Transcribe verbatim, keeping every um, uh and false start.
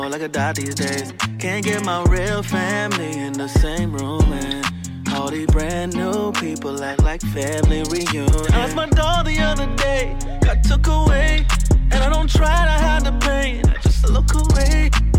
like a dot these days. Can't get my real family in the same room, and all these brand new people act like family reunion. I lost my doll the other day, got took away, and I don't try to hide the pain, I just look away.